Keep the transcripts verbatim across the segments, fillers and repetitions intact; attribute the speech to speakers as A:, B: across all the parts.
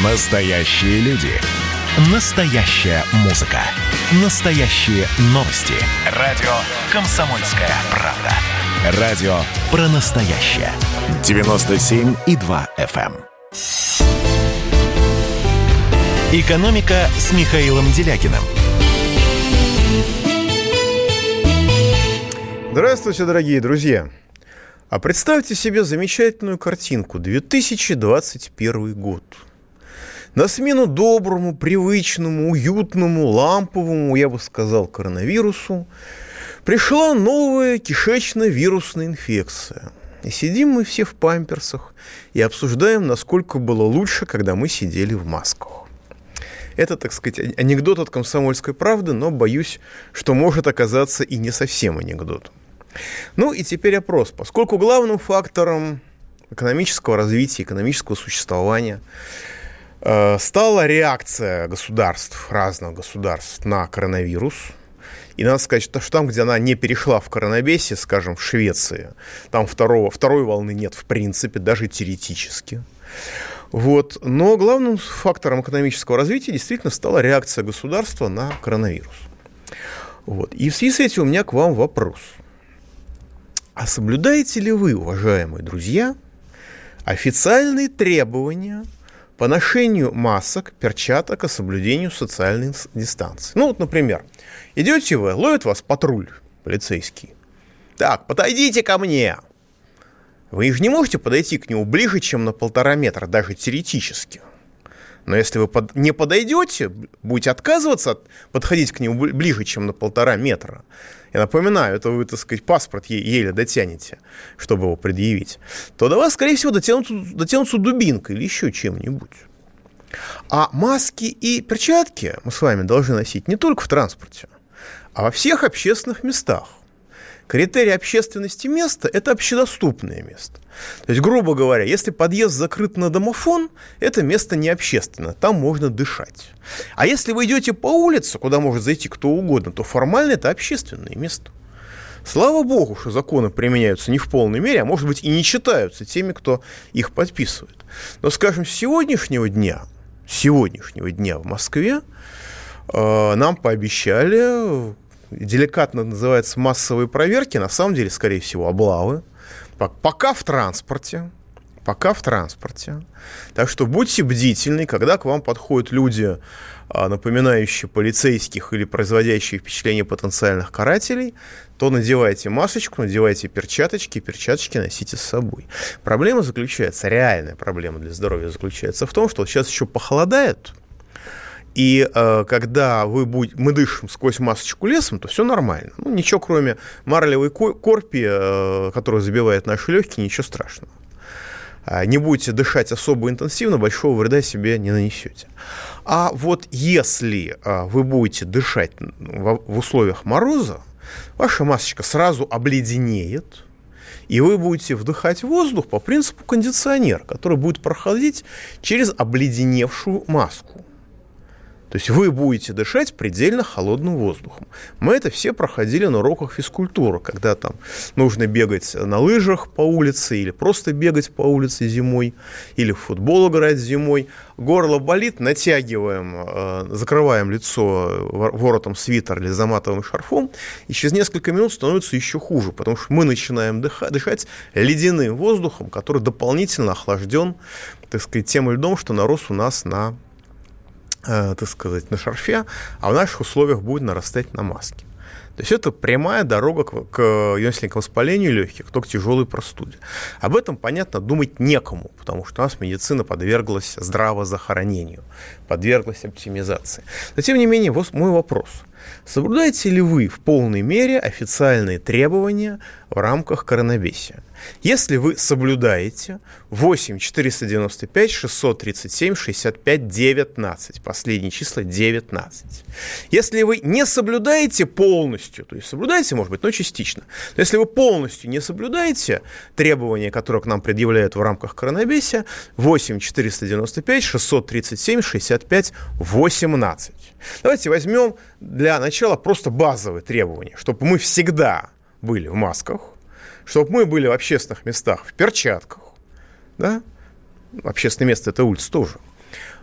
A: Настоящие люди. Настоящая музыка. Настоящие новости. Радио «Комсомольская правда». Радио про настоящее. девяносто семь и два эф эм. «Экономика» с Михаилом Делякиным.
B: Здравствуйте, дорогие друзья. А представьте себе замечательную картинку. две тысячи двадцать первый год. На смену доброму, привычному, уютному, ламповому, я бы сказал, коронавирусу пришла новая кишечно-вирусная инфекция. И сидим мы все в памперсах и обсуждаем, насколько было лучше, когда мы сидели в масках. Это, так сказать, анекдот от «Комсомольской правды», но боюсь, что может оказаться и не совсем анекдотом. Ну и теперь опрос. Поскольку главным фактором экономического развития, экономического существования э, стала реакция государств, разных государств на коронавирус, и надо сказать, что там, где она не перешла в коронабесие, скажем, в Швеции, там второго, второй волны нет в принципе, даже теоретически. Вот. Но главным фактором экономического развития действительно стала реакция государства на коронавирус. Вот. И в связи с этим у меня к вам вопрос. А соблюдаете ли вы, уважаемые друзья, официальные требования по ношению масок, перчаток и соблюдению социальной дистанции? Ну вот, например, идете вы, ловит вас патруль полицейский. Так, подойдите ко мне. Вы же не можете подойти к нему ближе, чем на полтора метра, даже теоретически. Но если вы под... не подойдете, будете отказываться от... подходить к нему ближе, чем на полтора метра. Я напоминаю, это вы, так сказать, паспорт е- еле дотянете, чтобы его предъявить. То до вас, скорее всего, дотянутся, дотянутся дубинкой или еще чем-нибудь. А маски и перчатки мы с вами должны носить не только в транспорте, а во всех общественных местах. Критерий общественности места – это общедоступное место. То есть, грубо говоря, если подъезд закрыт на домофон, это место не общественное, там можно дышать. А если вы идете по улице, куда может зайти кто угодно, то формально это общественное место. Слава богу, что законы применяются не в полной мере, а может быть и не читаются теми, кто их подписывает. Но, скажем, с сегодняшнего дня, сегодняшнего дня в Москве э, нам пообещали... деликатно называется массовые проверки, на самом деле, скорее всего, облавы. Пока в транспорте. Пока в транспорте. Так что будьте бдительны, когда к вам подходят люди, напоминающие полицейских или производящие впечатление потенциальных карателей, то надевайте масочку, надевайте перчаточки, перчаточки носите с собой. Проблема заключается, реальная проблема для здоровья заключается в том, что сейчас еще похолодает. И э, когда вы будь, мы дышим сквозь масочку лесом, то все нормально. Ну, ничего, кроме марлевой корпи, э, которая забивает наши легкие, ничего страшного. А не будете дышать особо интенсивно, большого вреда себе не нанесете. А вот если э, вы будете дышать в, в условиях мороза, ваша масочка сразу обледенеет, и вы будете вдыхать воздух по принципу кондиционера, который будет проходить через обледеневшую маску. То есть вы будете дышать предельно холодным воздухом. Мы это все проходили на уроках физкультуры, когда там нужно бегать на лыжах по улице или просто бегать по улице зимой, или в футбол играть зимой. Горло болит, натягиваем, закрываем лицо воротом свитера или заматываем шарфом, и через несколько минут становится еще хуже, потому что мы начинаем дышать ледяным воздухом, который дополнительно охлажден, так сказать, тем льдом, что нарос у нас на... так сказать, на шарфе, а в наших условиях будет нарастать на маске. То есть это прямая дорога к, к воспалению воспалению легких, то к тяжелой простуде. Об этом, понятно, думать некому, потому что у нас медицина подверглась здравозахоронению, подверглась оптимизации. Но, тем не менее, вот мой вопрос. Соблюдаете ли вы в полной мере официальные требования в рамках коронабесия? Если вы соблюдаете, восемь четыреста девяносто пять шестьсот тридцать семь шестьдесят пять девятнадцать, последние числа девятнадцать. Если вы не соблюдаете полностью, то есть соблюдаете, может быть, но частично, но если вы полностью не соблюдаете требования, которые к нам предъявляют в рамках коронабесия, восемь четыреста девяносто пять шестьсот тридцать семь шестьдесят пять восемнадцать. Давайте возьмем для начала просто базовые требования, чтобы мы всегда были в масках, чтобы мы были в общественных местах в перчатках, да? Общественное место – это улица тоже.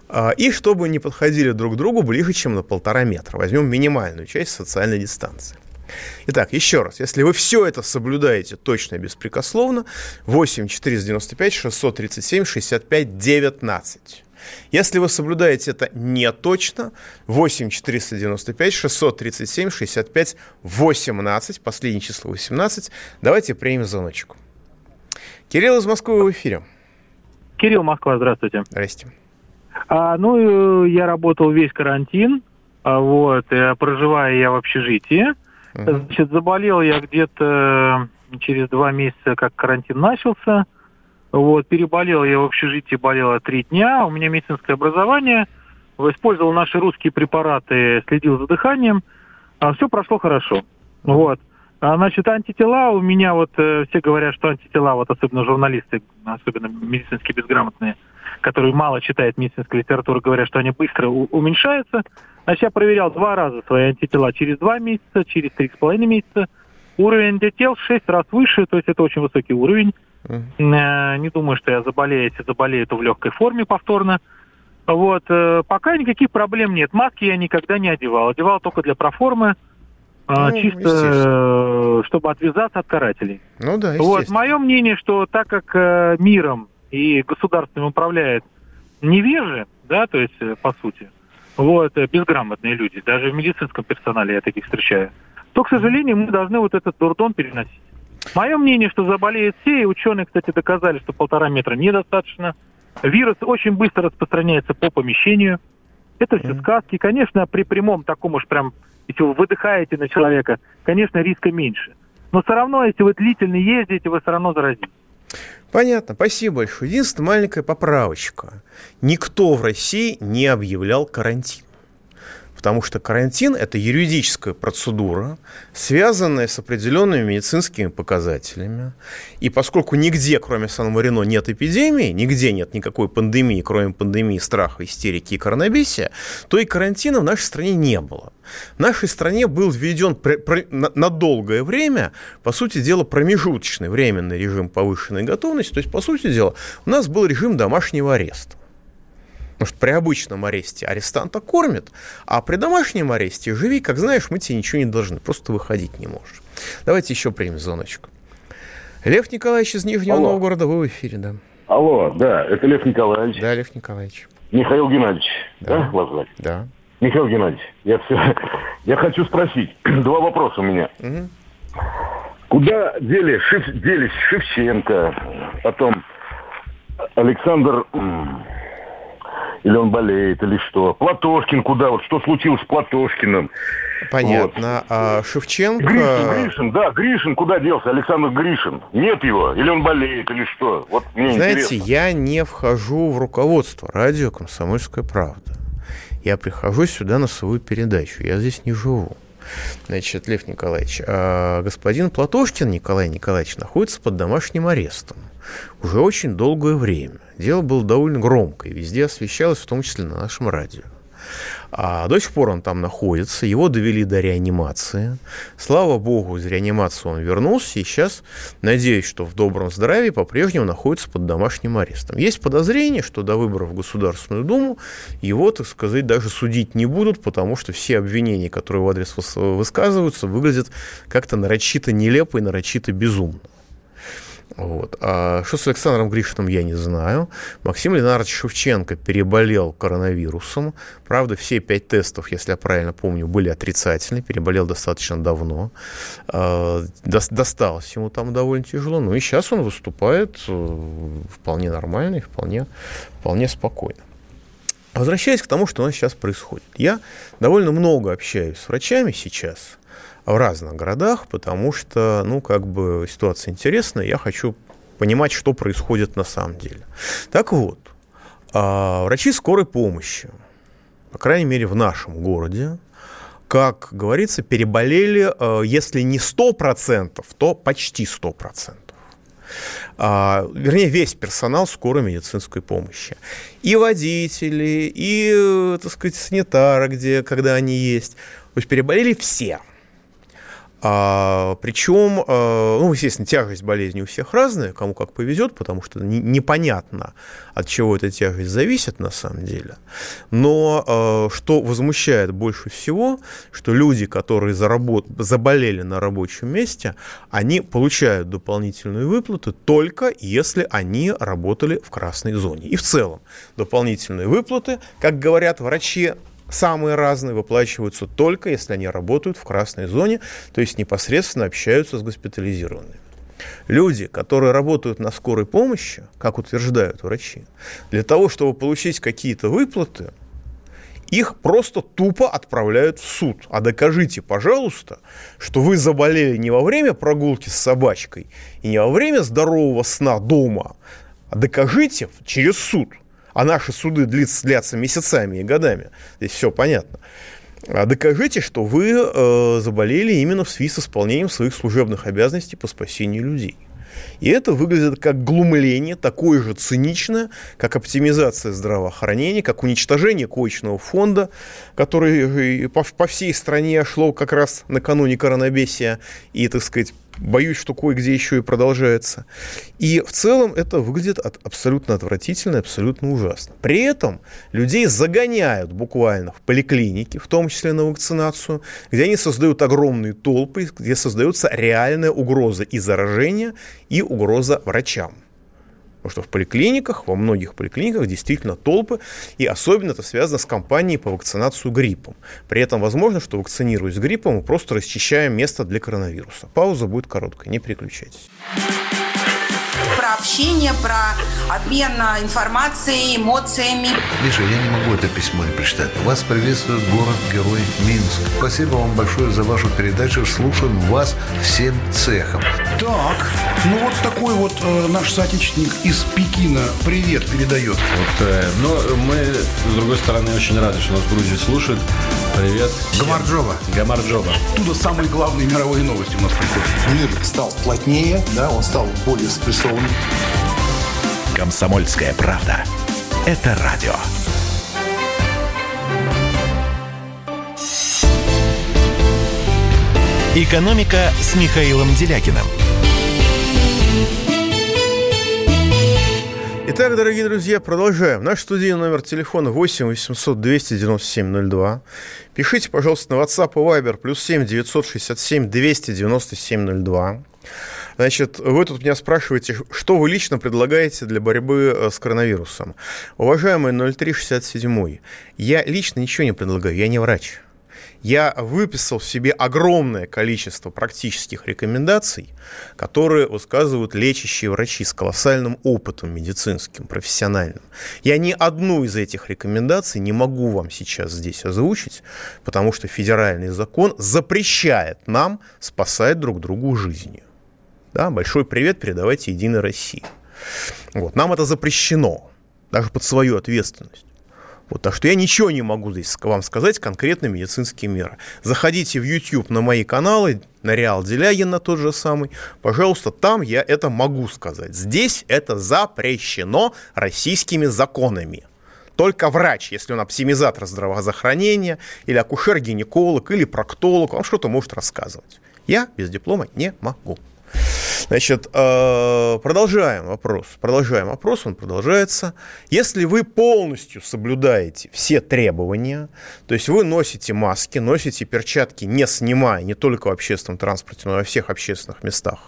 B: И чтобы не подходили друг к другу ближе, чем на полтора метра. Возьмем минимальную часть социальной дистанции. Итак, еще раз, если вы все это соблюдаете точно и беспрекословно, восемь четыреста девяносто пять шестьсот тридцать семь шестьдесят пять девятнадцать. Если вы соблюдаете это не точно, восемь четыреста девяносто пять шестьсот тридцать семь шестьдесят пять восемнадцать, последнее число восемнадцать. Давайте примем звоночек. Кирилл из Москвы в эфире.
C: Кирилл, Москва, здравствуйте.
B: Здрасте.
C: А, ну, я работал весь карантин, а, вот, и, проживая я в общежитии. Uh-huh. Значит, заболел я где-то через два месяца, как карантин начался. Вот, переболел я в общежитии, болела три дня. У меня медицинское образование. Использовал наши русские препараты, следил за дыханием. А, все прошло хорошо. Uh-huh. Вот. А, значит, антитела у меня, вот, все говорят, что антитела, вот, особенно журналисты, особенно медицински безграмотные, которые мало читают медицинскую литературу, говорят, что они быстро у- уменьшаются. Значит, я проверял два раза свои антитела через два месяца, через три с половиной месяца. Уровень антител в шесть раз выше, то есть это очень высокий уровень. Mm. Не думаю, что я заболею. Если заболею, то в легкой форме повторно. Вот. Пока никаких проблем нет. Маски я никогда не одевал. Одевал только для проформы, ну, чисто чтобы отвязаться от карателей.
B: Ну да,
C: вот. Мое мнение, что так как миром и государством управляют невежи, да, то есть, по сути, вот, безграмотные люди, даже в медицинском персонале я таких встречаю, то, к сожалению, мы должны вот этот дурдом переносить. Мое мнение, что заболеют все, и ученые, кстати, доказали, что полтора метра недостаточно. Вирус очень быстро распространяется по помещению. Это все сказки. Конечно, при прямом таком уж прям, если вы выдыхаете на человека, конечно, риска меньше. Но все равно, если вы длительно ездите, вы все равно заразитесь.
B: Понятно, спасибо большое. Единственная маленькая поправочка. Никто в России не объявлял карантин. Потому что карантин – это юридическая процедура, связанная с определенными медицинскими показателями. И поскольку нигде, кроме Сан-Марино, нет эпидемии, нигде нет никакой пандемии, кроме пандемии страха, истерики и коронабесия, то и карантина в нашей стране не было. В нашей стране был введен на долгое время, по сути дела, промежуточный временный режим повышенной готовности. То есть, по сути дела, у нас был режим домашнего ареста. Потому что при обычном аресте арестанта кормят, а при домашнем аресте живи, как знаешь, мы тебе ничего не должны, просто выходить не можешь. Давайте еще примем звоночек. Лев Николаевич из Нижнего Алло. Новгорода, вы в эфире, да.
D: Алло, да, это Лев Николаевич.
B: Да, Лев Николаевич.
D: Михаил Геннадьевич,
B: да,
D: да, вас звать?
B: Да.
D: Михаил Геннадьевич, я, все, я хочу спросить, два вопроса у меня. Угу. Куда дели, Шев, делись Шевченко, потом Александр... Или он болеет, или что? Платошкин куда? Вот что случилось с Платошкиным?
B: Понятно. Вот. А Шевченко...
D: Гришин, Гришин, да, Гришин куда делся? Александр Гришин. Нет его? Или он болеет, или что? Вот мне
B: Знаете,
D: интересно.
B: Я не вхожу в руководство радио «Комсомольская правда». Я прихожу сюда на свою передачу. Я здесь не живу. Значит, Лев Николаевич, а господин Платошкин Николай Николаевич находится под домашним арестом уже очень долгое время. Дело было довольно громкое, везде освещалось, в том числе на нашем радио. А до сих пор он там находится, его довели до реанимации. Слава богу, из реанимации он вернулся, и сейчас, надеюсь, что в добром здравии по-прежнему находится под домашним арестом. Есть подозрение, что до выборов в Государственную Думу его, так сказать, даже судить не будут, потому что все обвинения, которые в адрес высказываются, выглядят как-то нарочито нелепо и нарочито безумно. Вот. А что с Александром Гришиным, я не знаю. Максим Ленардович Шевченко переболел коронавирусом. Правда, все пять тестов, если я правильно помню, были отрицательны. Переболел достаточно давно. Досталось ему там довольно тяжело. Ну и сейчас он выступает вполне нормально и вполне, вполне спокойно. Возвращаясь к тому, что у нас сейчас происходит. Я довольно много общаюсь с врачами сейчас в разных городах, потому что, ну, как бы ситуация интересная, я хочу понимать, что происходит на самом деле. Так вот, врачи скорой помощи, по крайней мере, в нашем городе, как говорится, переболели, если не сто процентов, то почти сто процентов. Вернее, весь персонал скорой медицинской помощи. И водители, и, так сказать, санитары, где, когда они есть. То есть переболели все. А, причем, а, ну, естественно, тяжесть болезни у всех разная, кому как повезет, потому что не, непонятно, от чего эта тяжесть зависит на самом деле. Но а, что возмущает больше всего, что люди, которые заработ... заболели на рабочем месте, они получают дополнительные выплаты только если они работали в красной зоне. И в целом дополнительные выплаты, как говорят врачи, самые разные выплачиваются только если они работают в красной зоне, то есть непосредственно общаются с госпитализированными. Люди, которые работают на скорой помощи, как утверждают врачи, для того, чтобы получить какие-то выплаты, их просто тупо отправляют в суд. А докажите, пожалуйста, что вы заболели не во время прогулки с собачкой и не во время здорового сна дома, а докажите через суд. А наши суды длятся, длятся месяцами и годами. Здесь все понятно. А докажите, что вы э, заболели именно в связи с исполнением своих служебных обязанностей по спасению людей. И это выглядит как глумление, такое же циничное, как оптимизация здравоохранения, как уничтожение коечного фонда, который по, по всей стране шло как раз накануне коронабесия и, так сказать, боюсь, что кое-где еще и продолжается. И в целом это выглядит от, абсолютно отвратительно, абсолютно ужасно. При этом людей загоняют буквально в поликлиники, в том числе на вакцинацию, где они создают огромные толпы, где создается реальная угроза и заражения, и угроза врачам. Потому что в поликлиниках, во многих поликлиниках действительно толпы, и особенно это связано с кампанией по вакцинации гриппом. При этом возможно, что вакцинируясь гриппом, мы просто расчищаем место для коронавируса. Пауза будет короткая, не переключайтесь.
E: Про общение, про обмен информацией, эмоциями.
F: Миша, я не могу это письмо не прочитать. Вас приветствует город-герой Минск. Спасибо вам большое за вашу передачу. Слушаем вас всем цехом.
G: Так, ну вот такой вот э, наш соотечественник из Пекина привет передает.
H: Вот, э, но мы, с другой стороны, очень рады, что нас в Грузии слушают. Привет.
G: Гамарджоба.
H: Гамарджоба.
G: Оттуда самые главные мировые новости у нас приходят.
I: Мир стал плотнее, да, он стал более спрессованным.
A: «Комсомольская правда». Это радио. «Экономика» с Михаилом Делякиным.
B: Итак, дорогие друзья, продолжаем. Наш студийный номер телефона восемь восемьсот двести девяносто семь ноль два. Пишите, пожалуйста, на WhatsApp и Viber плюс семь девятьсот шестьдесят семь двести девяносто семь ноль два. Значит, вы тут меня спрашиваете, что вы лично предлагаете для борьбы с коронавирусом. Уважаемый ноль три шестьдесят семь, я лично ничего не предлагаю, я не врач. Я выписал себе огромное количество практических рекомендаций, которые высказывают лечащие врачи с колоссальным опытом медицинским, профессиональным. Я ни одну из этих рекомендаций не могу вам сейчас здесь озвучить, потому что федеральный закон запрещает нам спасать друг другу жизни. Да, большой привет передавайте «Единой России». Вот, нам это запрещено, даже под свою ответственность. Вот, так что я ничего не могу здесь вам сказать, конкретно медицинские меры. Заходите в YouTube на мои каналы, на Реал Делягин, на тот же самый. Пожалуйста, там я это могу сказать. Здесь это запрещено российскими законами. Только врач, если он оптимизатор здравоохранения, или акушер-гинеколог, или проктолог, он что-то может рассказывать. Я без диплома не могу. Значит, продолжаем вопрос. Продолжаем вопрос, он продолжается. Если вы полностью соблюдаете все требования, то есть вы носите маски, носите перчатки, не снимая, не только в общественном транспорте, но и во всех общественных местах,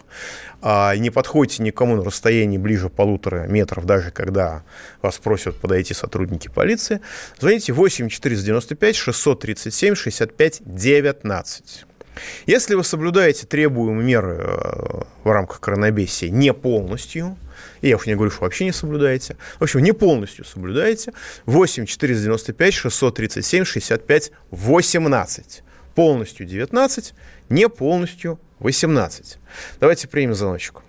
B: и не подходите никому на расстоянии ближе полутора метров, даже когда вас просят подойти сотрудники полиции, звоните восемь четыреста девяносто пять шестьсот тридцать семь шестьдесят пять девятнадцать. Если вы соблюдаете требуемые меры в рамках коронабесия не полностью, и я уж не говорю, что вообще не соблюдаете, в общем, не полностью соблюдаете, восемь четыреста девяносто пять шестьсот тридцать семь шестьдесят пять восемнадцать. Полностью девятнадцать, не полностью восемнадцать. Давайте примем звоночек.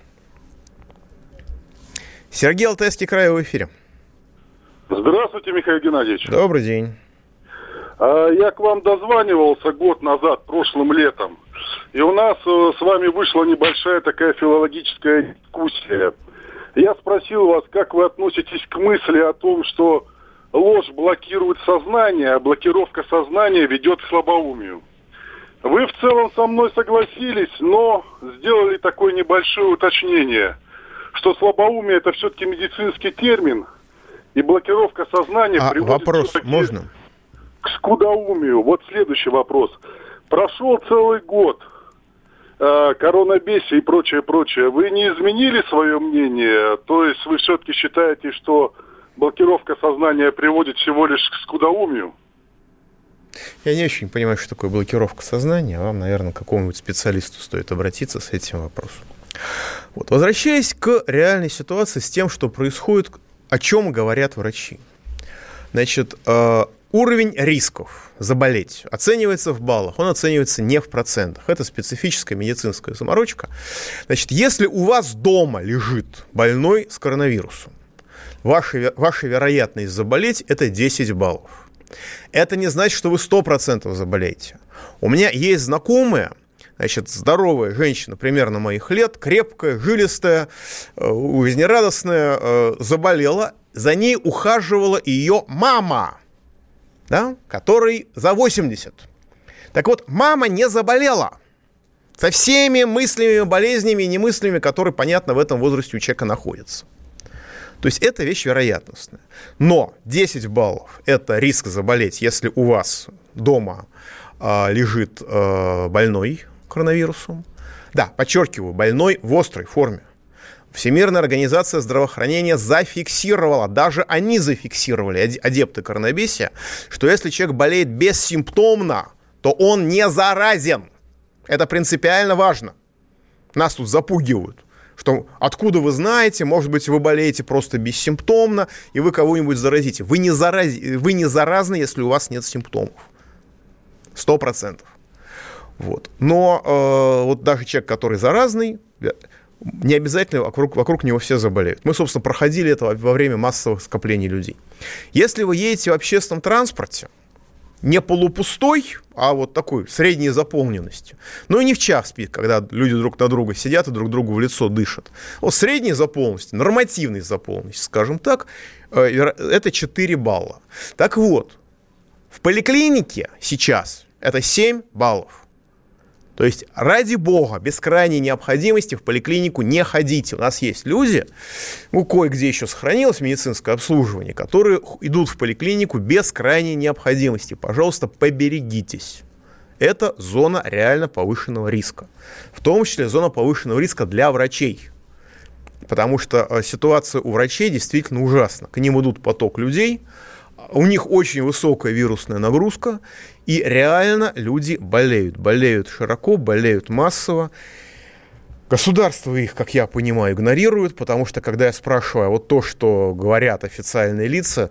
B: Сергей, Алтайский край, в эфире.
J: Здравствуйте, Михаил Геннадьевич.
B: Добрый день.
J: Я к вам дозванивался год назад, прошлым летом, и у нас с вами вышла небольшая такая филологическая дискуссия. Я спросил вас, как вы относитесь к мысли о том, что ложь блокирует сознание, а блокировка сознания ведет к слабоумию. Вы в целом со мной согласились, но сделали такое небольшое уточнение, что слабоумие – это все-таки медицинский термин, и блокировка сознания
B: а
J: приводит
B: вопрос можно?
J: К скудоумию. Вот следующий вопрос. Прошел целый год, э, коронабесие и прочее, прочее. Вы не изменили свое мнение? То есть вы все-таки считаете, что блокировка сознания приводит всего лишь к скудоумию?
B: Я не очень понимаю, что такое блокировка сознания. Вам, наверное, к какому-нибудь специалисту стоит обратиться с этим вопросом. Вот. Возвращаясь к реальной ситуации с тем, что происходит, о чем говорят врачи. Значит, э, уровень рисков заболеть оценивается в баллах, он оценивается не в процентах. Это специфическая медицинская заморочка. Значит, если у вас дома лежит больной с коронавирусом, ваша, ваша вероятность заболеть – это десять баллов. Это не значит, что вы сто процентов заболеете. У меня есть знакомая, значит, здоровая женщина примерно моих лет, крепкая, жилистая, жизнерадостная, заболела. За ней ухаживала ее мама, да, которой за восемьдесят. Так вот, мама не заболела со всеми мыслями, болезнями и немыслями, которые, понятно, в этом возрасте у человека находятся. То есть это вещь вероятностная. Но десять баллов – это риск заболеть, если у вас дома э, лежит э, больной коронавирусом. Да, подчеркиваю, больной в острой форме. Всемирная организация здравоохранения зафиксировала, даже они зафиксировали, адепты коронабесия, что если человек болеет бессимптомно, то он не заразен. Это принципиально важно. Нас тут запугивают. Что откуда вы знаете, может быть, вы болеете просто бессимптомно, и вы кого-нибудь заразите. Вы не, зараз... вы не заразны, если у вас нет симптомов. Сто процентов. Вот. Но э, вот даже человек, который заразный, не обязательно вокруг, вокруг него все заболеют. Мы, собственно, проходили это во время массовых скоплений людей. Если вы едете в общественном транспорте, не полупустой, а вот такой средней заполненности. Ну и не в час пик, когда люди друг на друга сидят и друг другу в лицо дышат. Вот средней заполненности, нормативной заполненности, скажем так, это четыре балла. Так вот, в поликлинике сейчас это семь баллов. То есть, ради бога, без крайней необходимости в поликлинику не ходите. У нас есть люди, ну, кое-где еще сохранилось медицинское обслуживание, которые идут в поликлинику без крайней необходимости. Пожалуйста, поберегитесь. Это зона реально повышенного риска. В том числе зона повышенного риска для врачей. Потому что ситуация у врачей действительно ужасна. К ним идут поток людей, у них очень высокая вирусная нагрузка, и реально люди болеют. Болеют широко, болеют массово. Государство их, как я понимаю, игнорирует, потому что, когда я спрашиваю вот то, что говорят официальные лица,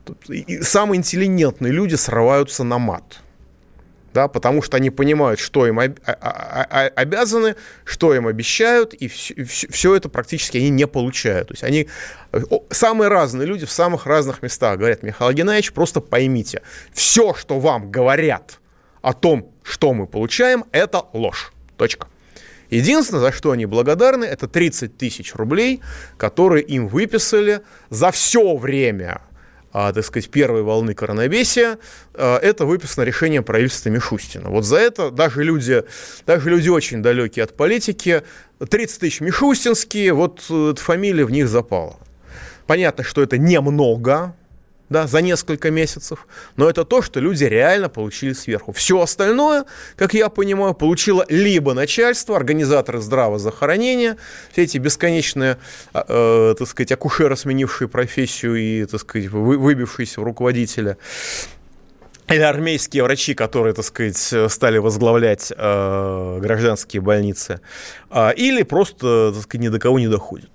B: самые интеллигентные люди срываются на мат. Да, потому что они понимают, что им обязаны, что им обещают, и все, все это практически они не получают. То есть они, самые разные люди в самых разных местах говорят: Михаил Геннадьевич, просто поймите, все, что вам говорят о том, что мы получаем, это ложь. Точка. Единственное, за что они благодарны, это тридцать тысяч рублей, которые им выписали за все время, так сказать, первой волны коронабесия. Это выписано решением правительства Мишустина. Вот за это даже люди, даже люди очень далекие от политики, тридцать тысяч мишустинские, вот эта фамилия в них запала. Понятно, что это немного, да, за несколько месяцев, но это то, что люди реально получили сверху. Все остальное, как я понимаю, получило либо начальство, организаторы здравоохранения, все эти бесконечные, э, так сказать, акушеры, сменившие профессию и, так сказать, вы, выбившиеся в руководителя, или армейские врачи, которые, так сказать, стали возглавлять э, гражданские больницы, э, или просто, так сказать, ни до кого не доходят.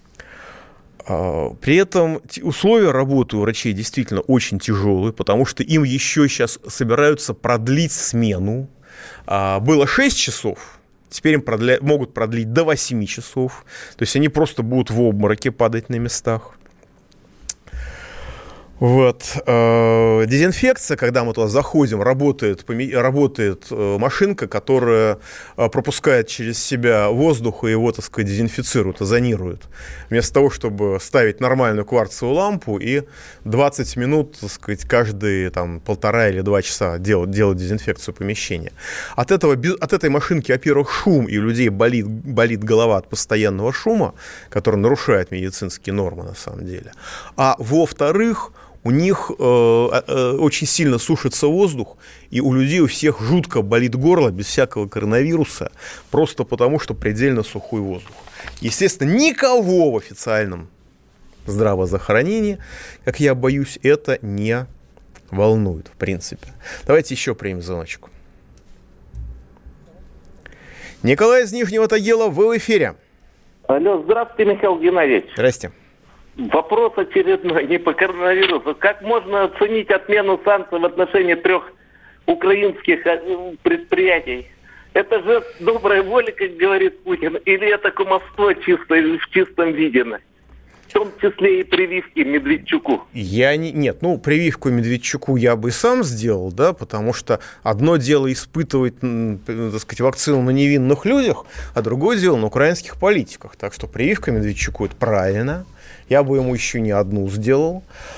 B: При этом условия работы у врачей действительно очень тяжелые, потому что им еще сейчас собираются продлить смену. Было шесть часов, теперь им продля... могут продлить до восемь часов. То есть они просто будут в обмороке падать на местах. Вот. Дезинфекция, когда мы туда заходим, работает, работает машинка, которая пропускает через себя воздух и его, так сказать, дезинфицирует, озонирует. Вместо того, чтобы ставить нормальную кварцевую лампу и двадцать минут, так сказать, каждые там, полтора или два часа делать, делать дезинфекцию помещения. От, этого, от этой машинки, во-первых, шум, и у людей болит, болит голова от постоянного шума, который нарушает медицинские нормы на самом деле. А во-вторых, у них э, э, очень сильно сушится воздух, и у людей у всех жутко болит горло без всякого коронавируса, просто потому, что предельно сухой воздух. Естественно, никого в официальном здравоохранении, как я боюсь, это не волнует, в принципе. Давайте еще примем звоночку. Николай из Нижнего Тагила, вы в эфире.
K: Алло, здравствуйте, Михаил Геннадьевич.
B: Здрасте.
K: Вопрос очередной, не по коронавирусу. Как можно оценить отмену санкций в отношении трех украинских предприятий? Это же добрая воля, как говорит Путин, или это кумовство чисто, в чистом виде? В том числе и прививки Медведчуку.
B: Я не, нет, ну, прививку Медведчуку я бы сам сделал, да, потому что одно дело испытывать, так сказать, вакцину на невинных людях, а другое дело на украинских политиках. Так что прививка Медведчуку – это правильно. Я бы ему еще не одну сделал.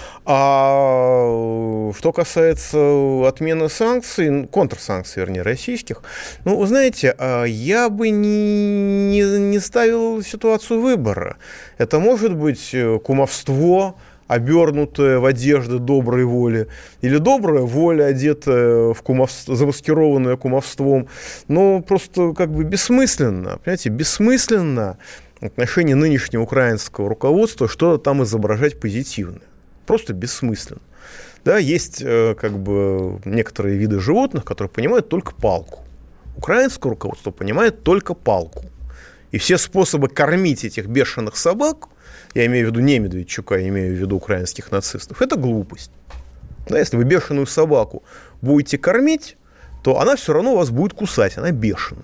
B: А что касается отмены санкций, контрсанкций, вернее, российских, ну, вы знаете, я бы не, не, не ставил ситуацию выбора. Это может быть кумовство, обернутое в одежды доброй воли, или добрая воля, одетая в кумовство, замаскированная кумовством. Но просто как бы бессмысленно, понимаете, бессмысленно в отношении нынешнего украинского руководства что-то там изображать позитивное. Просто бессмысленно. Да, есть э, как бы некоторые виды животных, которые понимают только палку. Украинское руководство понимает только палку. И все способы кормить этих бешеных собак, я имею в виду не Медведчука, я имею в виду украинских нацистов, это глупость. Да, если вы бешеную собаку будете кормить, то она все равно вас будет кусать, она бешеная.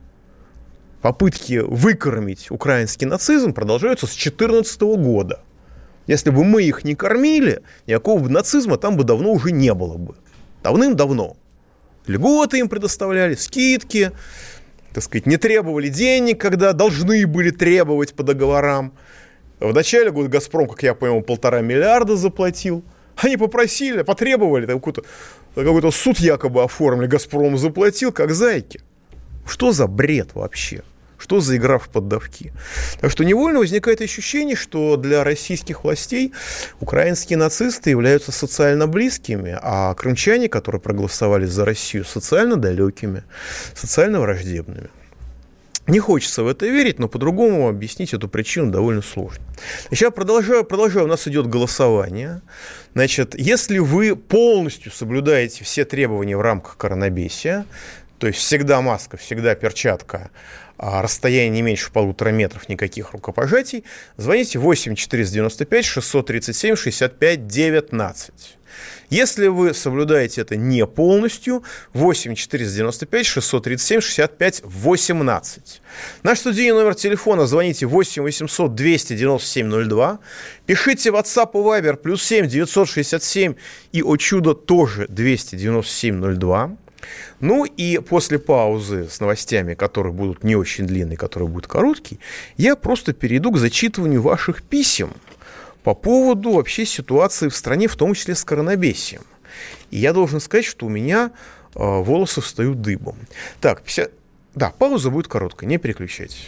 B: Попытки выкормить украинский нацизм продолжаются с две тысячи четырнадцатого года. Если бы мы их не кормили, никакого бы нацизма там бы давно уже не было бы. Давным-давно. Льготы им предоставляли, скидки, так сказать, не требовали денег, когда должны были требовать по договорам. В начале года «Газпром», как я понял, полтора миллиарда заплатил. Они попросили, потребовали, какой-то, какой-то суд якобы оформили, «Газпром» заплатил, как зайки. Что за бред вообще? Что за игра в поддавки? Так что невольно возникает ощущение, что для российских властей украинские нацисты являются социально близкими, а крымчане, которые проголосовали за Россию, социально далекими, социально враждебными. Не хочется в это верить, но по-другому объяснить эту причину довольно сложно. Сейчас продолжаю, продолжаю. У нас идет голосование. Значит, если вы полностью соблюдаете все требования в рамках коронабесия, то есть всегда маска, всегда перчатка, расстояние не меньше полутора метров, никаких рукопожатий, звоните восемь четыреста девяносто пять шестьсот тридцать семь шестьдесят пять девятнадцать. Если вы соблюдаете это не полностью, восемь четыреста девяносто пять шестьсот тридцать семь шестьдесят пять восемнадцать. Наш студийный номер телефона, звоните восемь восемьсот двести девяносто семь ноль два, пишите в WhatsApp и Viber плюс семь девятьсот шестьдесят семь и, о чудо, тоже двести девяносто семь ноль два. Ну и после паузы с новостями, которые будут не очень длинные, которые будут короткие, я просто перейду к зачитыванию ваших писем по поводу вообще ситуации в стране, в том числе с коронабесием. И я должен сказать, что у меня э, волосы встают дыбом. Так, пятьдесят... да, пауза будет короткая, не переключайтесь.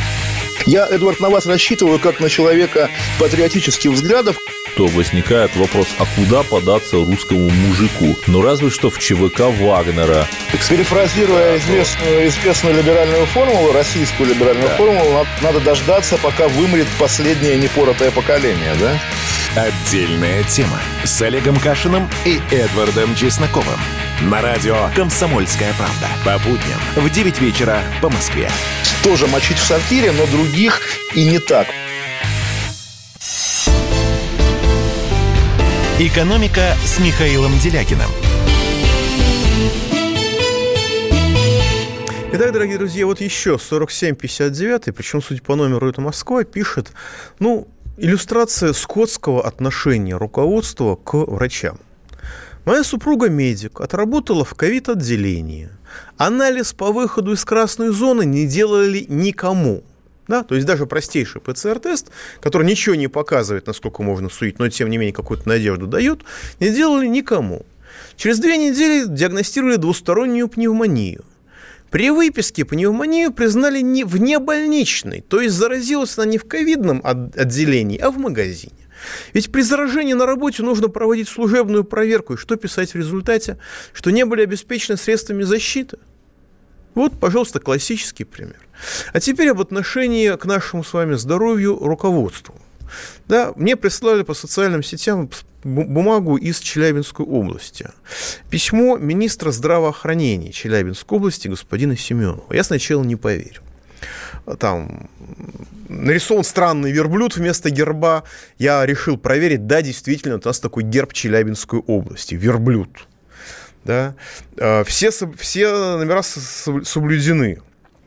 I: Я, Эдвард, на вас рассчитываю как на человека патриотических взглядов.
L: То возникает вопрос, а куда податься русскому мужику? Ну, разве что в ЧВК Вагнера.
I: Перефразируя известную, известную либеральную формулу, российскую либеральную да. формулу, надо дождаться, пока вымрет последнее непоротое поколение, да?
A: Отдельная тема с Олегом Кашиным и Эдвардом Чесноковым. На радио «Комсомольская правда». По будням в девять вечера по Москве.
I: Тоже мочить в сортире, но других и не так.
A: «Экономика» с Михаилом Делякиным.
B: Итак, дорогие друзья, вот еще сорок семь пятьдесят девять, причем, судя по номеру, это Москва, пишет, ну, иллюстрация скотского отношения руководства к врачам. Моя супруга медик, отработала в ковид-отделении. Анализ по выходу из красной зоны не делали никому. Да? То есть даже простейший ПЦР-тест, который ничего не показывает, насколько можно судить, но тем не менее какую-то надежду дает, не делали никому. Через две недели диагностировали двустороннюю пневмонию. При выписке пневмонию признали не внебольничной, то есть заразилась она не в ковидном отделении, а в магазине. Ведь при заражении на работе нужно проводить служебную проверку. И что писать в результате? Что не были обеспечены средствами защиты. Вот, пожалуйста, классический пример. А теперь об отношении к нашему с вами здоровью руководству. Да, мне прислали по социальным сетям бумагу из Челябинской области. Письмо министра здравоохранения Челябинской области господина Семенова. Я сначала не поверил. Там нарисован странный верблюд вместо герба. Я решил проверить, да, действительно, у нас такой герб Челябинской области, верблюд. Да? Все, все номера соблюдены,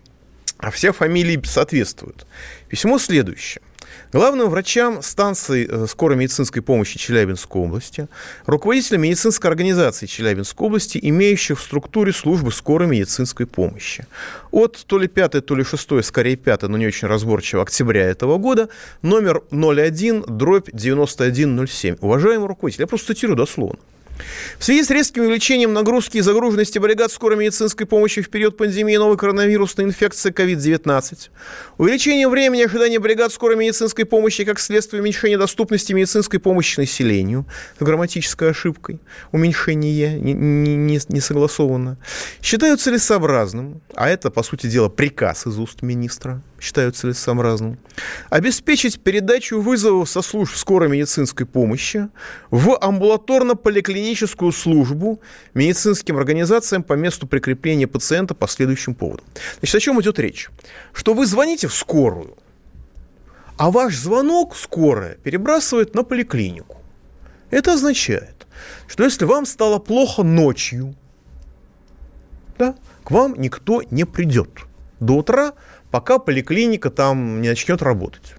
B: а все фамилии соответствуют. Письмо следующее. Главным врачам станции скорой медицинской помощи Челябинской области, руководителям медицинской организации Челябинской области, имеющих в структуре службы скорой медицинской помощи. От то ли пятое, то ли шестое, скорее пятое, но не очень разборчиво, октября этого года, номер ноль один дробь девяносто один ноль семь. Уважаемый руководитель, я просто цитирую дословно. В связи с резким увеличением нагрузки и загруженности бригад скорой медицинской помощи в период пандемии новой коронавирусной инфекции ковид девятнадцать, увеличение времени ожидания бригад скорой медицинской помощи как следствие уменьшения доступности медицинской помощи населению, с грамматической ошибкой, уменьшение не, не, не, не согласовано, считаю целесообразным, а это, по сути дела, приказ из уст министра, считаю целесообразным, обеспечить передачу вызовов со служб скорой медицинской помощи в амбулаторно-поликлиническую службу медицинским организациям по месту прикрепления пациента по следующим поводам. Значит, о чем идет речь? Что вы звоните в скорую, а ваш звонок скорая перебрасывает на поликлинику. Это означает, что если вам стало плохо ночью, да, к вам никто не придет до утра, пока поликлиника там не начнет работать.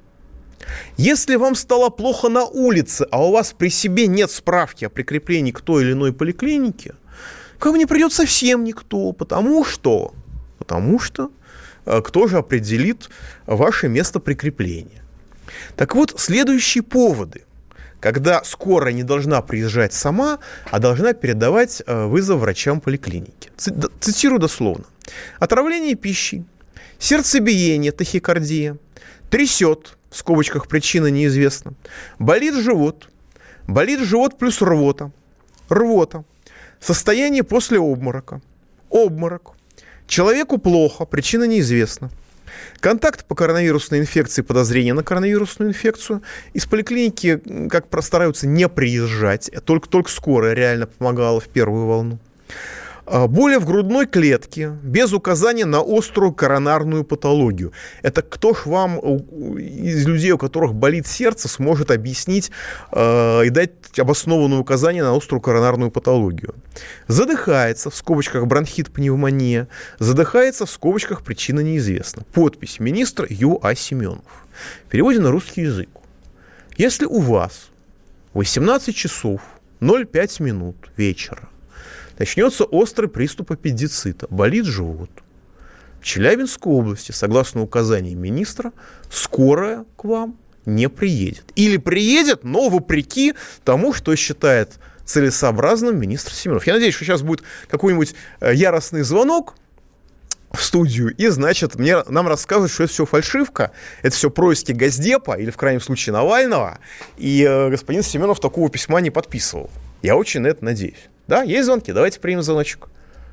B: Если вам стало плохо на улице, а у вас при себе нет справки о прикреплении к той или иной поликлинике, к вам не придет совсем никто, потому что, потому что кто же определит ваше место прикрепления. Так вот, следующие поводы, когда скорая не должна приезжать сама, а должна передавать вызов врачам поликлиники. Цитирую дословно. Отравление пищей, сердцебиение, тахикардия, трясет, в скобочках причина неизвестна, болит живот, болит живот плюс рвота, рвота, состояние после обморока, обморок, человеку плохо, причина неизвестна, контакт по коронавирусной инфекции, подозрение на коронавирусную инфекцию, из поликлиники, как стараются не приезжать, только, только скорая реально помогала в первую волну. Боли в грудной клетке без указания на острую коронарную патологию. Это кто ж вам из людей, у которых болит сердце, сможет объяснить э, и дать обоснованное указание на острую коронарную патологию? Задыхается, в скобочках бронхит, пневмония. Задыхается, в скобочках причина неизвестна. Подпись министра Ю А Семенов. В переводе на русский язык. Если у вас восемнадцать часов ноль пять минут вечера начнется острый приступ аппендицита, болит живот, в Челябинской области, согласно указаниям министра, скорая к вам не приедет. Или приедет, но вопреки тому, что считает целесообразным министр Семенов. Я надеюсь, что сейчас будет какой-нибудь яростный звонок в студию, и, значит, мне, нам расскажут, что это все фальшивка, это все происки Госдепа, или, в крайнем случае, Навального, и э, господин Семенов такого письма не подписывал. Я очень на это надеюсь. Да, есть звонки? Давайте примем звоночек.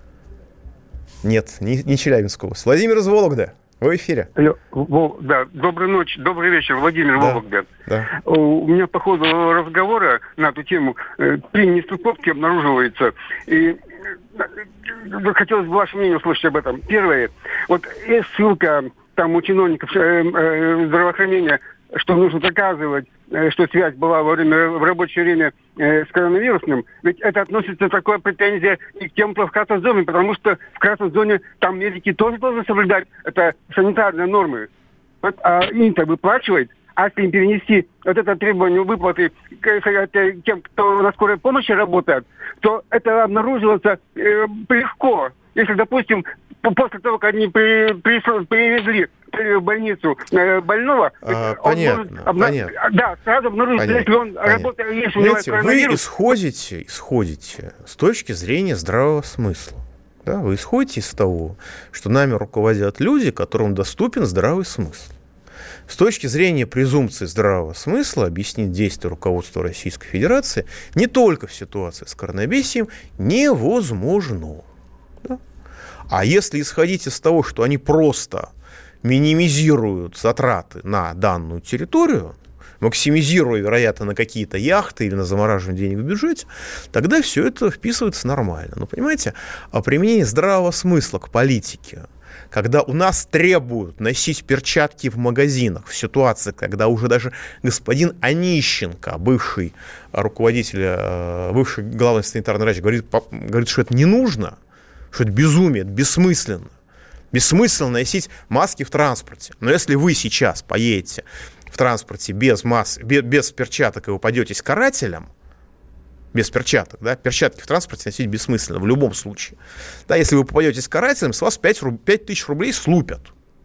B: Нет, не, не Челябинская область. Владимир из Вологды. Вы в эфире.
M: Алло, Вол, да, доброй ночи, добрый вечер, Владимир,
B: да,
M: Вологда.
B: Да.
M: У меня по ходу разговора на эту тему э, три нестыковки обнаруживаются. И э, хотелось бы ваше мнение услышать об этом. Первое. Вот есть ссылка там у чиновников э, э, здравоохранения, что нужно доказывать, э, что связь была во время, в рабочее время э, с коронавирусным. Ведь это относится такая претензия и к тем, кто в красной зоне, потому что в красной зоне там медики тоже должны соблюдать это санитарные нормы. Вот, а им-то выплачивают, А если им перенести вот это требование выплаты тем, кто на скорой помощи работает, то это обнаруживается э, легко. Если, допустим, после того, как они при, при, привезли в больницу э, больного,
B: а,
M: он
B: понятно,
M: может обна...
B: понятно.
M: Да, сразу обнаружится,
B: понятно,
M: если он
B: понятно.
M: работает, если у него
B: Знаете,
M: коронавирус.
B: вы исходите, исходите с точки зрения здравого смысла. Да? Вы исходите из того, что нами руководят люди, которым доступен здравый смысл. С точки зрения презумпции здравого смысла объяснить действия руководства Российской Федерации не только в ситуации с коронавирусом невозможно. Да? А если исходить из того, что они просто минимизируют затраты на данную территорию, максимизируя, вероятно, на какие-то яхты или на замораживание денег в бюджете, тогда все это вписывается нормально. Но, понимаете, применение здравого смысла к политике, когда у нас требуют носить перчатки в магазинах, в ситуации, когда уже даже господин Онищенко, бывший руководитель, бывший главный санитарный врач, говорит, говорит, что это не нужно, что это безумие, это бессмысленно. Бессмысленно носить маски в транспорте. Но если вы сейчас поедете в транспорте без масок, без, без перчаток и упадетесь карателем, без перчаток, да, перчатки в транспорте носить бессмысленно в любом случае. Да, если вы попадетесь карателем, с вас пять тысяч рублей слупят.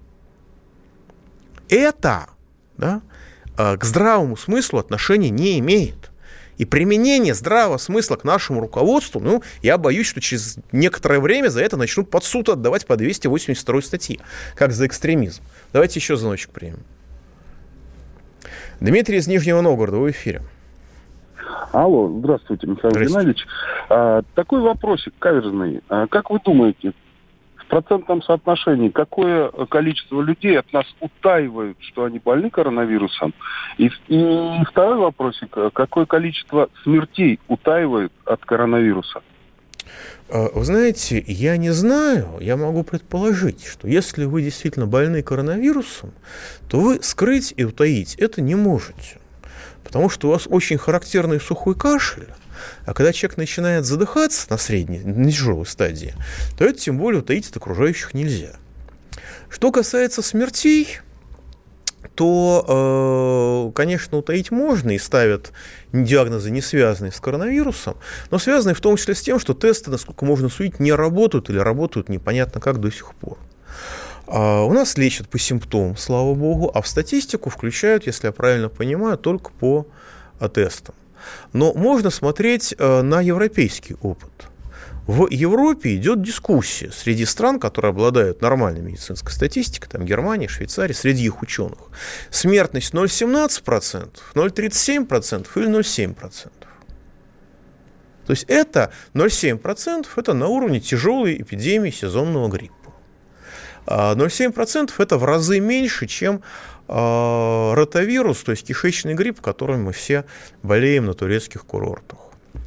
B: Это, да, к здравому смыслу отношения не имеет. И применение здравого смысла к нашему руководству, ну, я боюсь, что через некоторое время за это начнут под суд отдавать по двести восемьдесят второй статье, как за экстремизм. Давайте еще звоночек примем. Дмитрий из Нижнего Новгорода, вы в эфире.
N: Алло, здравствуйте, Михаил
B: Здравствуйте.
N: Геннадьевич. А, такой вопросик каверзный. А, как вы думаете, в процентном соотношении какое количество людей от нас утаивают, что они больны коронавирусом? И, и второй вопросик, какое количество смертей утаивают от коронавируса?
B: Вы знаете, я не знаю, я могу предположить, что если вы действительно больны коронавирусом, то вы скрыть и утаить это не можете. Потому что у вас очень характерный сухой кашель, а когда человек начинает задыхаться на средней, на тяжелой стадии, то это тем более утаить от окружающих нельзя. Что касается смертей, то, конечно, утаить можно и ставят диагнозы, не связанные с коронавирусом, но связанные в том числе с тем, что тесты, насколько можно судить, не работают или работают непонятно как до сих пор. У нас лечат по симптомам, слава богу, а в статистику включают, если я правильно понимаю, только по тестам. Но можно смотреть на европейский опыт. В Европе идет дискуссия среди стран, которые обладают нормальной медицинской статистикой, там Германия, Швейцария, среди их ученых. Смертность ноль целых семнадцать сотых процента, ноль целых тридцать семь процентов или ноль целых семь процентов. То есть это ноль целых семь процентов это на уровне тяжелой эпидемии сезонного гриппа. ноль целых семь процентов это в разы меньше, чем э, ротавирус, то есть кишечный грипп, которым мы все болеем на турецких курортах.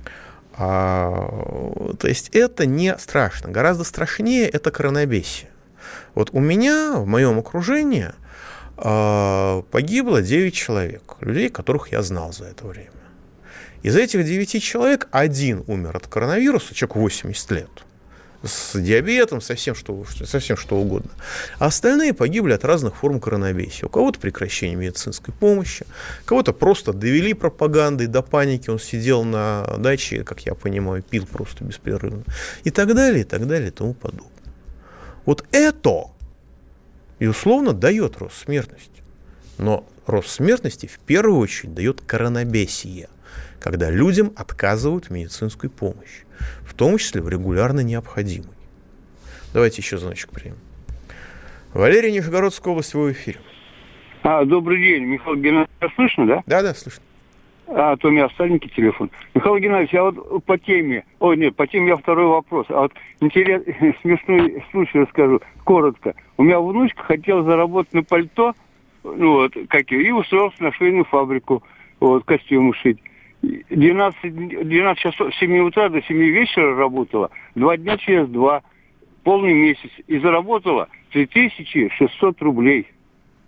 B: А, то есть это не страшно. Гораздо страшнее это коронабесие. Вот у меня, в моем окружении, э, погибло девять человек, людей, которых я знал за это время. Из этих девяти человек один умер от коронавируса, человек восемьдесят лет. С диабетом, совсем что, совсем что угодно. А остальные погибли от разных форм коронавируса. У кого-то прекращение медицинской помощи, кого-то просто довели пропагандой до паники, он сидел на даче, как я понимаю, пил просто беспрерывно. И так далее, и так далее, и тому подобное. Вот это, безусловно, дает рост смертности. Но рост смертности в первую очередь дает коронабесие, когда людям отказывают в медицинской помощи, в том числе в регулярно необходимой. Давайте еще звоночек примем. Валерий, Нижегородская область, вы в эфире.
O: А, добрый день, Михаил Геннадьевич, слышно, да?
B: Да, да, слышно.
O: А, то у меня старенький телефон. Михаил Геннадьевич, я вот по теме, ой, нет, по теме я второй вопрос, а вот интересный, смешной случай расскажу, коротко. У меня внучка хотела заработать на пальто, ну вот, как и, и устроился на швейную фабрику, вот, костюмы шить. двенадцать, двенадцать часов с семи утра до семи вечера работала, два дня через два, полный месяц, и заработала три тысячи шестьсот рублей.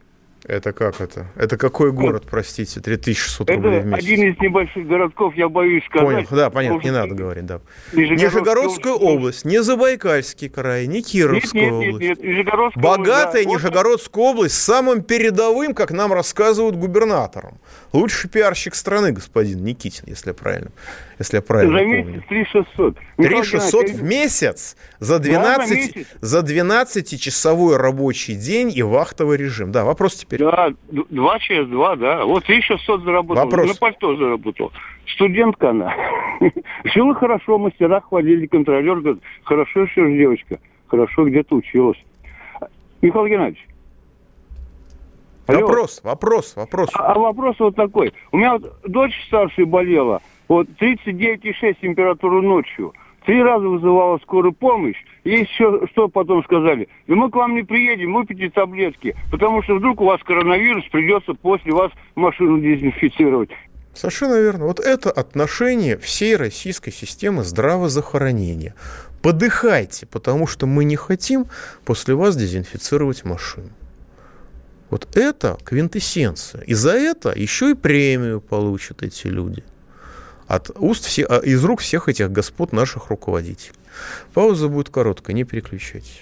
B: Это как это? Это какой город, простите, три тысячи шестьсот рублей в месяц?
O: Это один из небольших городков, я боюсь сказать.
B: Понял, да, понятно, не надо говорить, да. Нижегородская, Нижегородская область, не Забайкальский край, не Кировская нет, нет, область. Нет, нет, Нижегородская Богатая область, да. Нижегородская область с самым передовым, как нам рассказывают, губернатором. Лучший пиарщик страны, господин Никитин, если я правильно, если я правильно
O: за
B: помню.
O: месяц три тысячи шестьсот.
B: три тысячи шестьсот в месяц за двенадцать, да, за двенадцатичасовой рабочий день и вахтовый режим. Да, вопрос теперь.
O: Да, два через два, да. Вот три тысячи шестьсот заработал.
B: Вопрос.
O: На пальто заработал. Студентка она. Жила хорошо, мастера хвалили, контролер говорит, хорошо еще девочка, хорошо где-то училась. Михаил Геннадьевич.
B: Вопрос, алло. вопрос, вопрос.
O: А, а вопрос вот такой. У меня вот дочь старшая болела, вот тридцать девять и шесть температуру ночью. Три раза вызывала скорую помощь. И еще что потом сказали? Да мы к вам не приедем, выпейте таблетки, потому что вдруг у вас коронавирус, придется после вас машину дезинфицировать.
B: Совершенно верно. Вот это отношение всей российской системы здравоохранения. Подыхайте, потому что мы не хотим после вас дезинфицировать машину. Вот это квинтэссенция. И за это еще и премию получат эти люди. От уст все, из рук всех этих господ наших руководителей. Пауза будет короткая, не переключайтесь.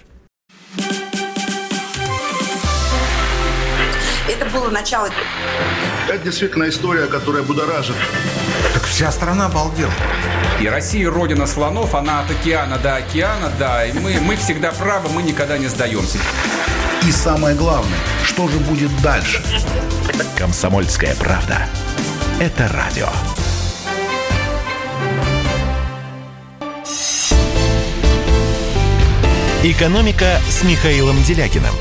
E: Это было начало.
F: Это действительно история, которая будоражит.
G: Так вся страна обалдела.
P: И Россия родина слонов, она от океана до океана, да. И мы, мы всегда правы, мы никогда не сдаемся.
G: И самое главное, что же будет дальше?
A: «Комсомольская правда». Это радио. «Экономика» с Михаилом Делякиным.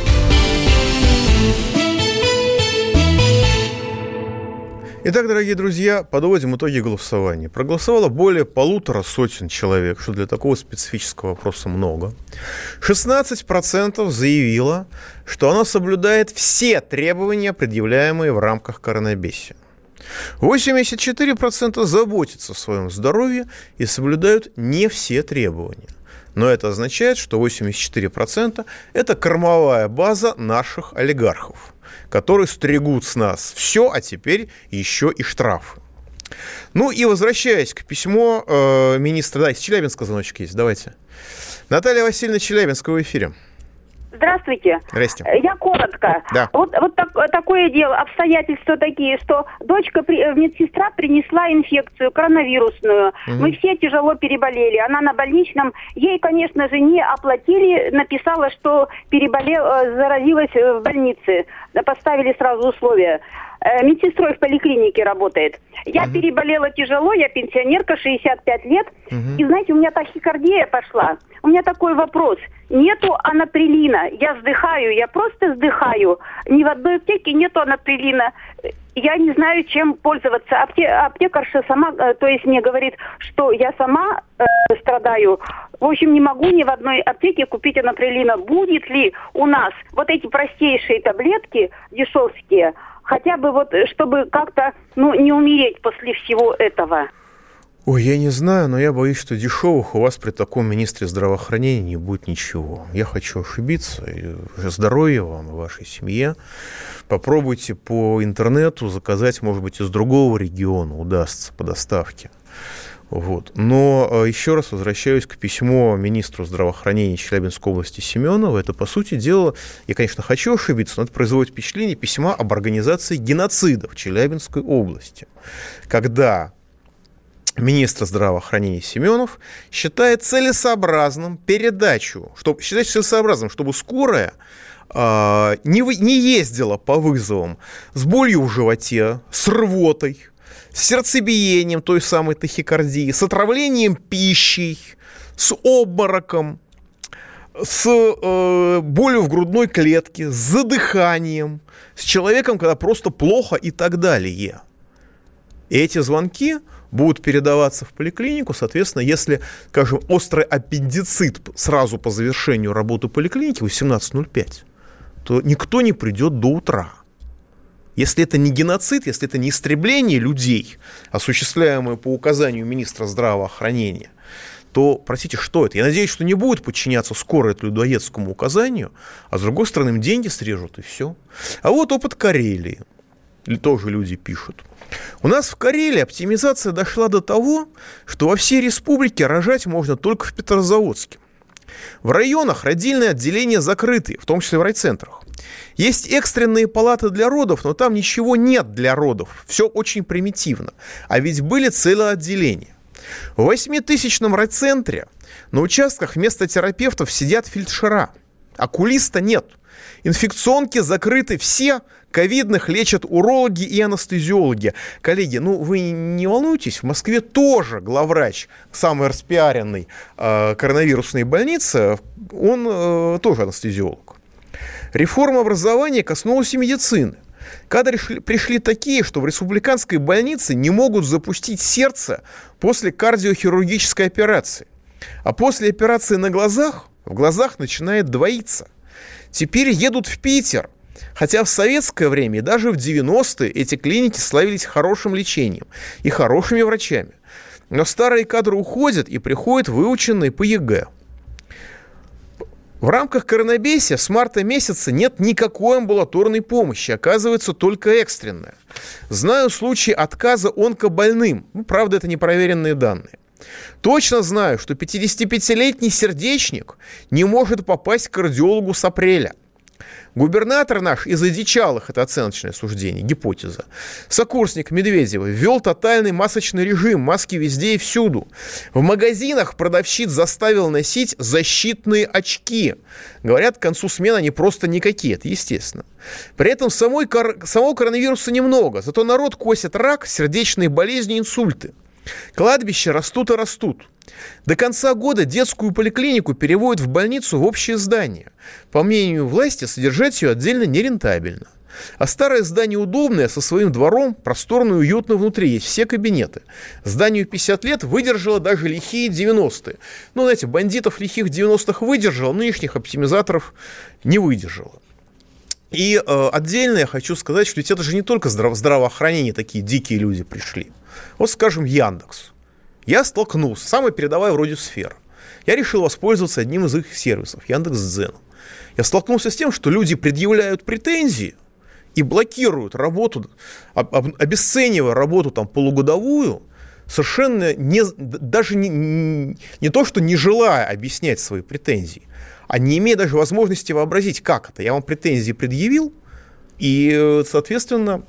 B: Итак, дорогие друзья, подводим итоги голосования. Проголосовало более полутора сотен человек, что для такого специфического вопроса много. шестнадцать процентов заявило, что оно соблюдает все требования, предъявляемые в рамках коронабесия. восемьдесят четыре процента заботятся о своем здоровье и соблюдают не все требования. Но это означает, что восемьдесят четыре процента – это кормовая база наших олигархов, которые стригут с нас все, а теперь еще и штрафы. Ну и возвращаясь к письму э, министра... Да, из Челябинска звоночек есть, давайте. Наталья Васильевна, Челябинская, в эфире.
Q: Здравствуйте.
B: Здрасте.
Q: Я коротко.
B: Да.
Q: Вот, вот так, такое дело, обстоятельства такие, что дочка, медсестра принесла инфекцию коронавирусную. Угу. Мы все тяжело переболели. Она на больничном. Ей, конечно же, не оплатили. Написала, что переболела, заразилась в больнице. Поставили сразу условия. Медсестрой в поликлинике работает. Я угу. переболела тяжело, я пенсионерка, шестьдесят пять лет. Угу. И, знаете, у меня тахикардия пошла. У меня такой вопрос. Нету анаприлина. Я вздыхаю, я просто вздыхаю. Ни в одной аптеке нету анаприлина. Я не знаю, чем пользоваться. Апте, аптекарша сама, то есть мне говорит, что я сама э, страдаю. В общем, не могу ни в одной аптеке купить анаприлина. Будет ли у нас вот эти простейшие таблетки, дешевские, хотя бы вот, чтобы как-то, ну, не умереть после всего этого?
B: Ой, я не знаю, но я боюсь, что дешевых у вас при таком министре здравоохранения не будет ничего. Я хочу ошибиться. Здоровья вам и вашей семье. Попробуйте по интернету заказать, может быть, из другого региона удастся по доставке. Вот. Но еще раз возвращаюсь к письму министру здравоохранения Челябинской области Семенова. Это, по сути дела, я, конечно, хочу ошибиться, но это производит впечатление письма об организации геноцида в Челябинской области. Когда министр здравоохранения Семенов считает целесообразным передачу, чтобы, считает целесообразным, чтобы скорая э, не, не ездила по вызовам с болью в животе, с рвотой, с сердцебиением той самой тахикардии, с отравлением пищей, с обмороком, с э, болью в грудной клетке, с задыханием, с человеком, когда просто плохо и так далее. И эти звонки будут передаваться в поликлинику, соответственно, если, скажем, острый аппендицит сразу по завершению работы поликлиники восемнадцать ноль пять, то никто не придет до утра. Если это не геноцид, если это не истребление людей, осуществляемое по указанию министра здравоохранения, то, простите, что это? Я надеюсь, что не будет подчиняться скоро этому людоедскому указанию, а с другой стороны, им деньги срежут, и все. А вот опыт Карелии. Или тоже люди пишут. У нас в Карелии оптимизация дошла до того, что во всей республике рожать можно только в Петрозаводске. В районах родильные отделения закрыты, в том числе в райцентрах. Есть экстренные палаты для родов, но там ничего нет для родов. Все очень примитивно. А ведь были целые отделения. В восьмитысячном райцентре на участках вместо терапевтов сидят фельдшера. Окулиста нет. Инфекционки закрыты все, ковидных лечат урологи и анестезиологи. Коллеги, ну вы не волнуйтесь, в Москве тоже главврач самой распиаренной э, коронавирусной больницы, он э, тоже анестезиолог. Реформа образования коснулась и медицины. Кадры пришли такие, что в республиканской больнице не могут запустить сердце после кардиохирургической операции. А после операции на глазах, в глазах начинает двоиться. Теперь едут в Питер. Хотя в советское время и даже в девяностые эти клиники славились хорошим лечением и хорошими врачами. Но старые кадры уходят и приходят выученные по ЕГЭ. В рамках коронабесия с марта месяца нет никакой амбулаторной помощи, оказывается только экстренная. Знаю случаи отказа онкобольным, ну, правда, это непроверенные данные. Точно знаю, что пятидесятипятилетний сердечник не может попасть к кардиологу с апреля. Губернатор наш из одичалых, это оценочное суждение, гипотеза, сокурсник Медведева, ввел тотальный масочный режим, маски везде и всюду. В магазинах продавщиц заставил носить защитные очки. Говорят, к концу смены они просто никакие, это естественно. При этом самой, самого коронавируса немного, зато народ косит рак, сердечные болезни, инсульты. Кладбища растут и растут. До конца года детскую поликлинику переводят в больницу в общее здание. По мнению власти, содержать ее отдельно нерентабельно. А старое здание удобное, со своим двором, просторно и уютно внутри, есть все кабинеты. Зданию пятьдесят лет выдержало даже лихие девяностые. Ну, знаете, бандитов лихих девяностых выдержало, нынешних оптимизаторов не выдержало. И э, отдельно я хочу сказать, что ведь это же не только здраво- здравоохранение такие дикие люди пришли. Вот, скажем, Яндекс. Я столкнулся, самая передовая вроде сфера. Я решил воспользоваться одним из их сервисов, Яндекс.Дзеном. Я столкнулся с тем, что люди предъявляют претензии и блокируют работу, обесценивая работу там полугодовую, совершенно не, даже не, не то, что не желая объяснять свои претензии, а не имея даже возможности вообразить, как это. Я вам претензии предъявил, и, соответственно,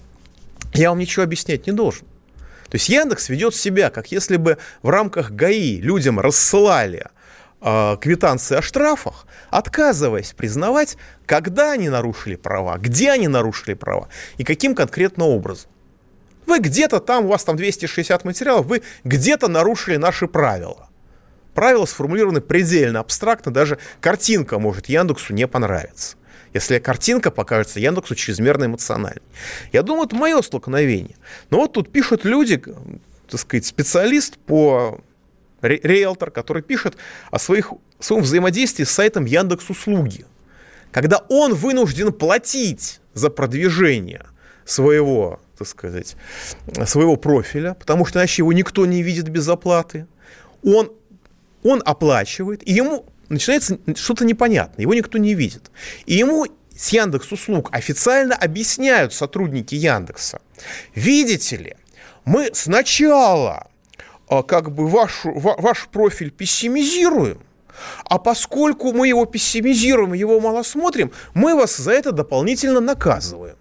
B: я вам ничего объяснять не должен. То есть Яндекс ведет себя, как если бы в рамках ГАИ людям рассылали э, квитанции о штрафах, отказываясь признавать, когда они нарушили права, где они нарушили права и каким конкретно образом. Вы где-то там, у вас там двести шестьдесят материалов, вы где-то нарушили наши правила. Правила сформулированы предельно абстрактно, даже картинка может Яндексу не понравиться. Если картинка покажется Яндексу чрезмерно эмоциональной. Я думаю, это мое столкновение. Но вот тут пишут люди, так сказать, специалист по риэлтор, который пишет о своих, своем взаимодействии с сайтом Яндекс.Услуги. Когда он вынужден платить за продвижение своего, так сказать, своего профиля, потому что иначе его никто не видит без оплаты, он, он оплачивает, и ему начинается что-то непонятное, его никто не видит. И ему с Яндекс.Услуг официально объясняют сотрудники Яндекса: видите ли, мы сначала как бы ваш, ваш профиль пессимизируем, а поскольку мы его пессимизируем, его мало смотрим, мы вас за это дополнительно наказываем.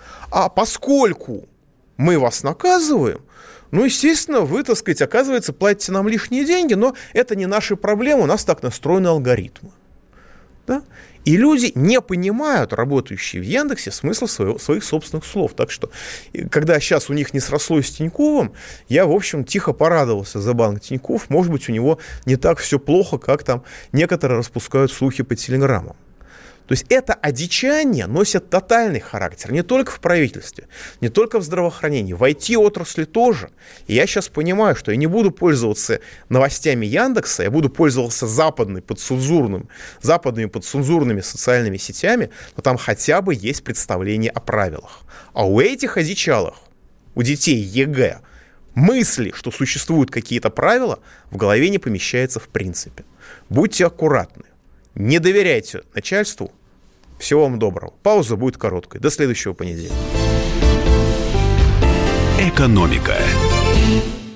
B: А поскольку мы вас наказываем, ну, естественно, вы, так сказать, оказывается, платите нам лишние деньги, но это не наши проблемы, у нас так настроены алгоритмы. Да? И люди не понимают, работающие в Яндексе, смысла своего, своих собственных слов. Так что, когда сейчас у них не срослось с Тиньковым, я, в общем, тихо порадовался за банк Тинькофф. Может быть, у него не так все плохо, как там некоторые распускают слухи по телеграммам. То есть это одичание носит тотальный характер не только в правительстве, не только в здравоохранении, в ай ти-отрасли тоже. И я сейчас понимаю, что я не буду пользоваться новостями Яндекса, я буду пользоваться западной подцензурным, западными подцензурными социальными сетями, но там хотя бы есть представление о правилах. А у этих одичалых, у детей ЕГЭ, мысли, что существуют какие-то правила, в голове не помещается в принципе. Будьте аккуратны. Не доверяйте начальству. Всего вам доброго. Пауза будет короткой. До следующего понедельника.
A: Экономика.